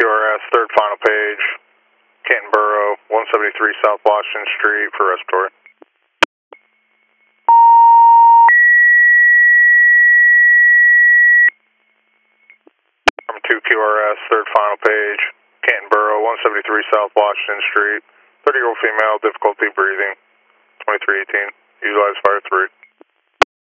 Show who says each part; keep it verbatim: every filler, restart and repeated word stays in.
Speaker 1: Q R S, third final page, Canton Borough, one seventy-three South Washington Street for respiratory. Number two Q R S, third final page, Canton Borough, one seventy-three South Washington Street, thirty-year-old female, difficulty breathing, twenty-three eighteen, utilize fire three.